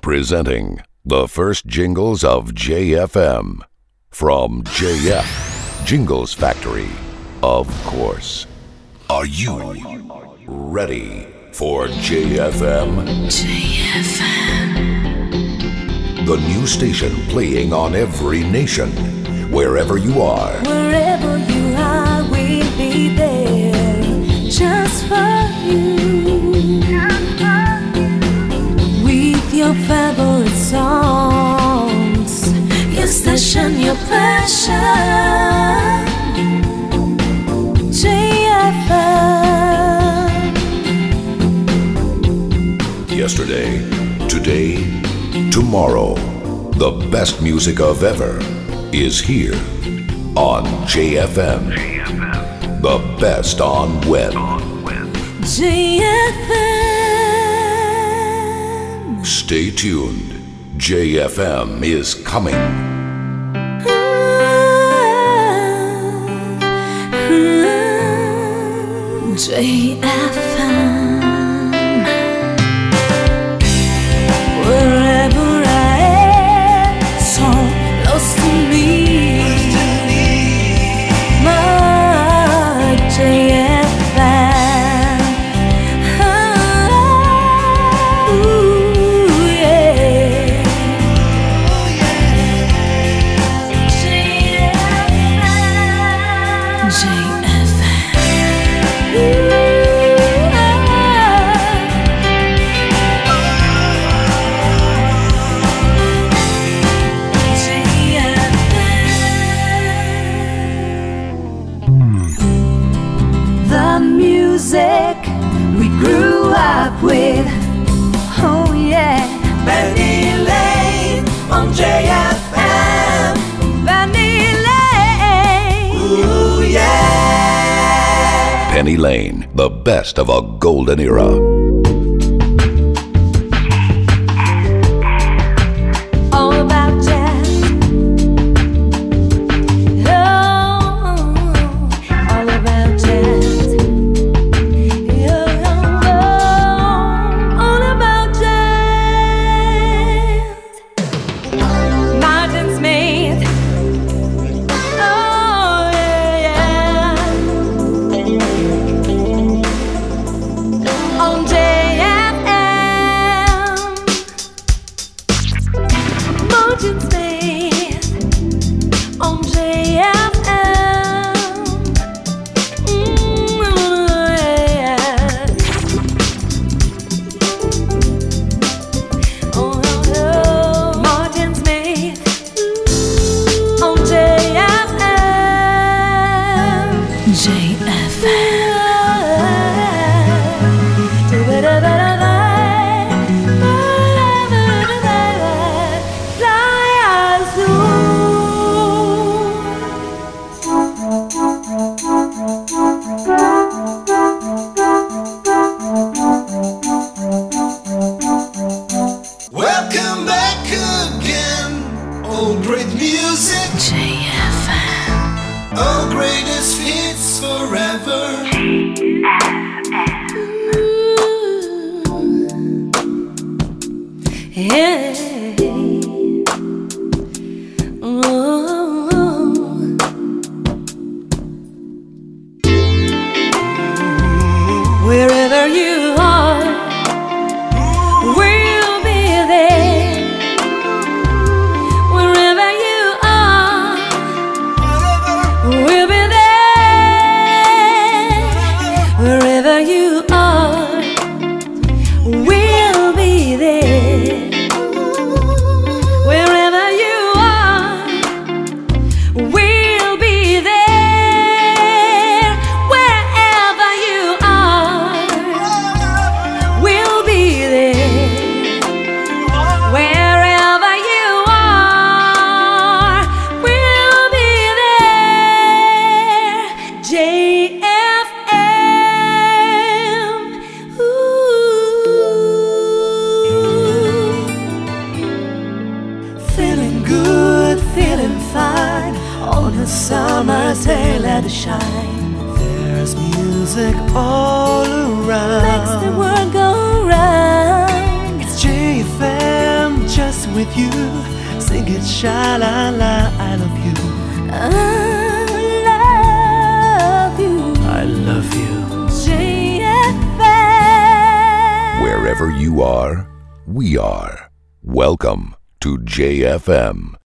Presenting the first jingles of JFM. From JF, Jingles Factory, of course. Are you ready for JFM? JFM. The new station playing on every nation. Wherever you are. Wherever you are, we'll be there. Just for you. With your favorite songs. Your station, your passion. JFM. Yesterday, today, tomorrow. The best music of ever is here on JFM. The best on web. JFM. Stay tuned. JFM is coming. JFM. Wherever I am, so close to me. My JFM. Ooh, yeah. The music we grew up with. Oh yeah. Penny Lane on JFM. Penny Lane. Ooh yeah. Penny Lane, the best of a golden era. All about jazz. Oh, all about jazz. All about jazz. Martin Smith. Oh yeah. On JFM. Martin Smith. On JFM. Yeah. Oh, Martin Smith. On JFM. Welcome back again, oh great music, JFM. oh greatest hits forever. Yeah. Oh. Wherever you are, we'll be there. Wherever you are, we'll be there. Wherever you are, we'll be there. Wherever you are, we'll be there. Wherever you are, we'll be there. Wherever you are, we'll be there. JFM. Ooh. Feeling good, feeling fine on a summer's day, let it shine. There's music all around. Makes the world go round. It's JFM. with you. Sing it, sha-la-la, I love you. I love you. I love you. JFM. Wherever you are, we are. Welcome to JFM.